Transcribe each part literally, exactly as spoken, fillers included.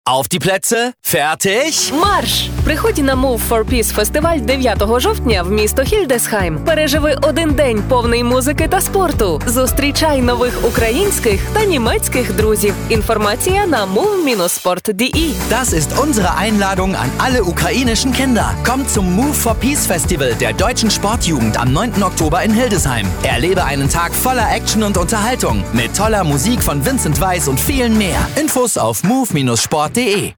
Auf die Plätze, fertig, марш! Приходь на Move for Peace фестиваль дев'ятого жовтня в місто Хільдесхайм. Переживи один день повний музики та спорту. Зустрічай нових українських та німецьких друзів. Інформація на move dash sport punkt de. Das ist unsere Einladung an alle ukrainischen Kinder. Kommt zum Move for Peace Festival der deutschen Sportjugend am neunten Oktober in Hildesheim. Erlebe einen Tag voller Action und Unterhaltung mit toller Musik von Vincent Weiss und vielen mehr. Infos auf move dash sport punkt de.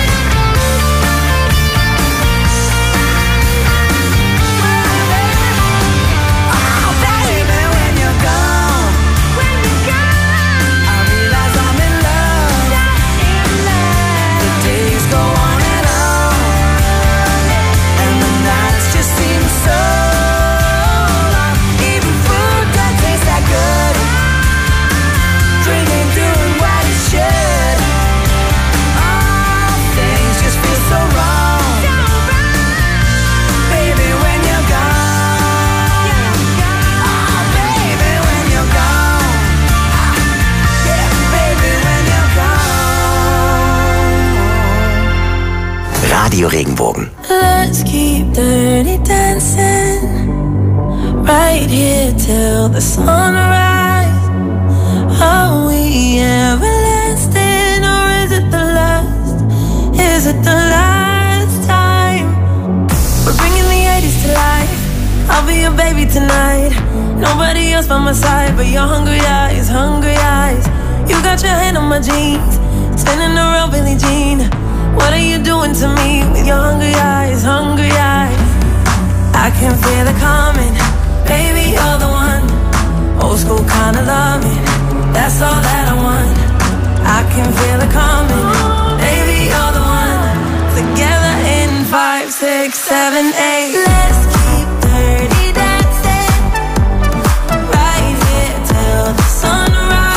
Radio Regenbogen. Let's keep dirty dancing right here till the sunrise. Are we everlasting or is it the last? Is it the last time? We're bringing the eighties to life. I'll be your baby tonight. Nobody else by my side but your hungry eyes, hungry eyes. You got your hand on my jeans, spinning around Billie Jean. What are you doing to me with your hungry eyes, hungry eyes? I can feel it coming, baby, you're the one. Old school kind of loving, that's all that I want. I can feel it coming, baby, you're the one. Together in five, six, seven, eight. Let's keep dirty dancing right here till the sunrise.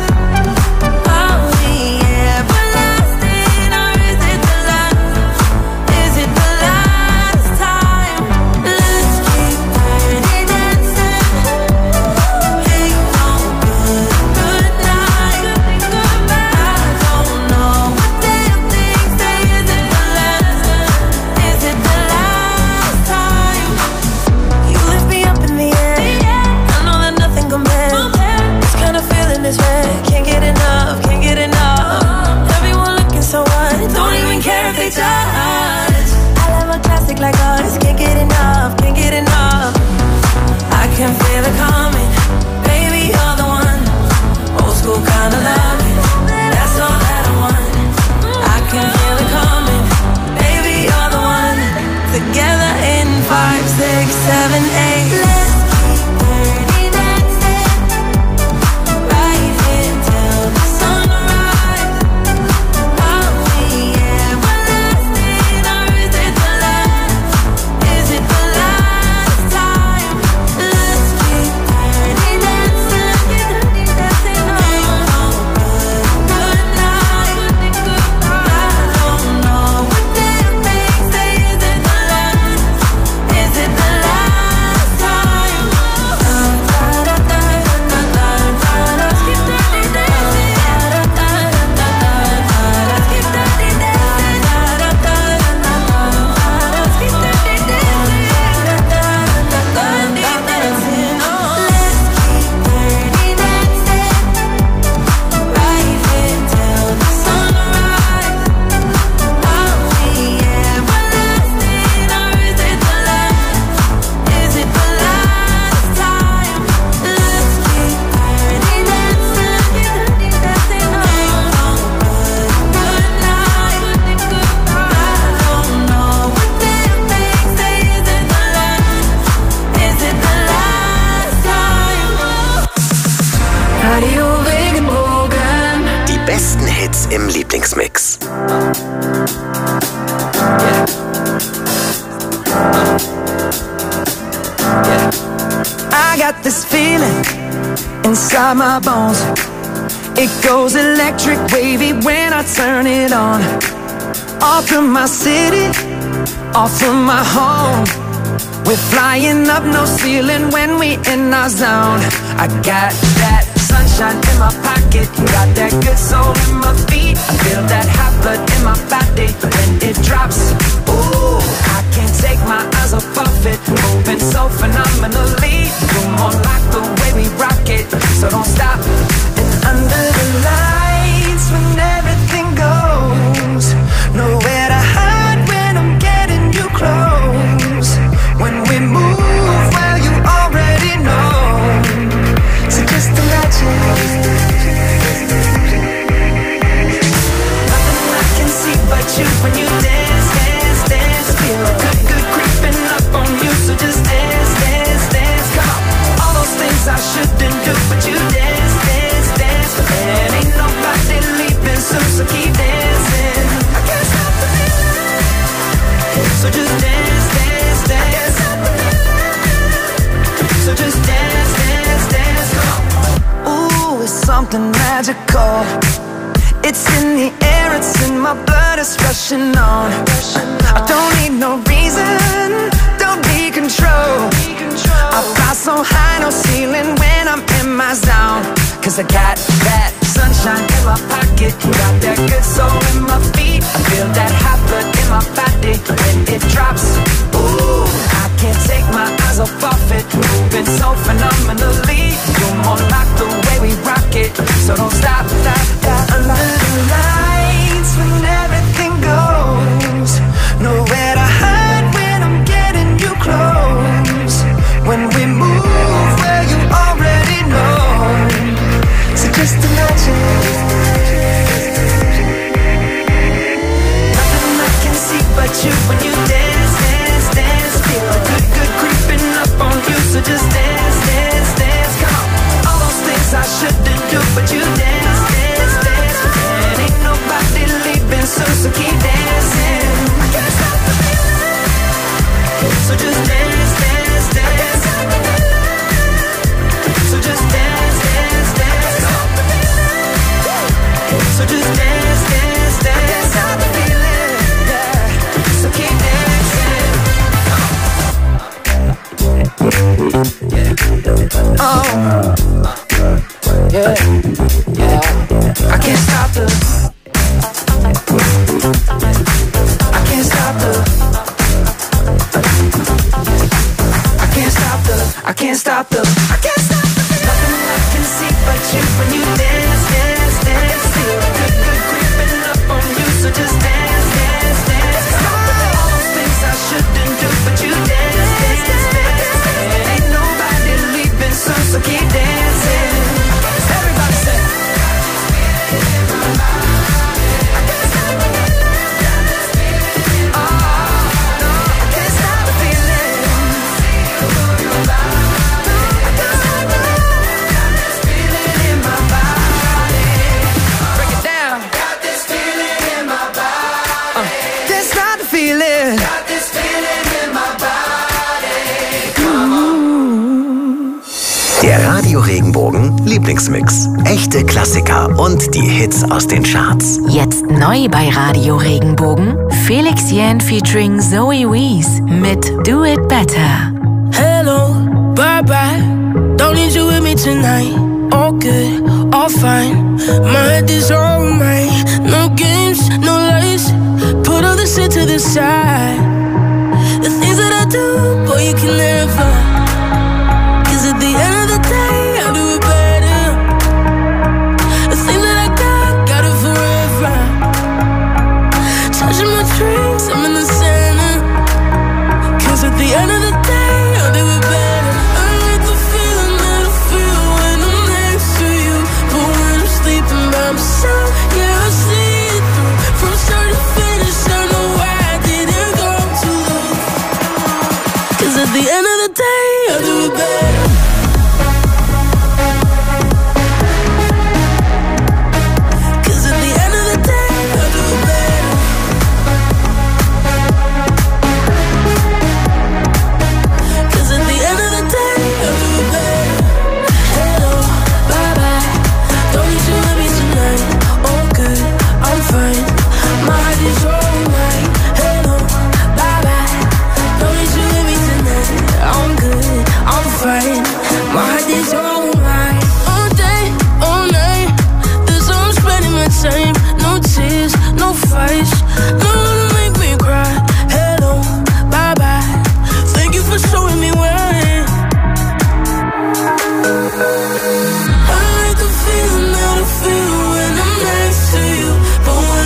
Like us, can't get enough, can't get enough. I can feel it coming, baby, you're the one. Old school kind of loving, that's all that I want. I can feel it coming, baby, you're the one. Together in five, six, seven, eight. Let's keep dirty dancing right here till the sunrise. Are we everlasting or is it the last? Im Lieblingsmix. I got this feeling inside my bones. It goes electric wavy when I turn it on. Off from my city, off from my home. We're flying up, no ceiling when we in our zone. I got that sunshine in my pocket, got that good soul in my feet. I feel that hot blood in my you when you dance, dance, dance. Feel good, good creeping up on you, so just dance, dance, dance. Come on, all those things I shouldn't do, but you dance, dance, dance. And ain't nobody leaving soon, so keep dancing. I can't stop the feeling, so just dance, dance, dance. So just dance, dance, dance. Come on. Ooh, it's something magical. It's in the air, it's in my blood, it's rushing on. I don't need no reason, don't be control. I fly so high, no ceiling when I'm in my zone. Cause I got that sunshine in my pocket, got that good soul in my feet. I feel that hot blood in my body when it drops. Ooh, I can't take my eyes off of it, moving so phenomenally. You're more like the way we rock it, so don't stop, stop, stop. Under the lights when everything goes, nowhere to hide when I'm getting you close. When we move where you already know, so just imagine. Nothing I can see but you when you dance, dance, dance. Feel a good, good creeping up on you, so just dance, dance, dance. Come on, all those things I shouldn't do, but you dance, dance, dance. And ain't nobody leaving soon, so keep dancing. I can't stop the feeling, so just dance, dance, dance. So just dance, dance, dance. So just dance, dance, dance. I can't stop the feeling, yeah. So keep dancing. Oh, yeah, yeah. I can't stop the. I can't stop the. I can't stop the. I can't stop the. I can't stop the. Nothing I can see but you when you dance, dance, dance. Feel good, good creeping up on you, so just dance, dance, dance. All those things I shouldn't do, but you dance, dance, dance. And ain't nobody leaving soon, so keep dancing. Everybody say. I can't stop the feeling. Oh, no, I can't stop the feeling. I can't stop the feeling in my body. Break it down. Got this feeling in my body. Uh, can't stop the feeling. Got this feeling in my body. Come on. Der Radio Regenbogen Lieblingsmix. Echte Klassiker und die Hits aus den Charts. Jetzt neu bei Radio Regenbogen, Felix Jähn featuring Zoe Wees mit Do It Better. Hello, bye bye. Don't need you with me tonight. All good, all fine. My head is on mine. No games, no lies. Put all this shit to the side. The things that I do, boy, you can never. Cause at the end of the day, I do it better. The thing that I got, got it forever. Touching my dreams, I'm in the center. Cause at the end of the day,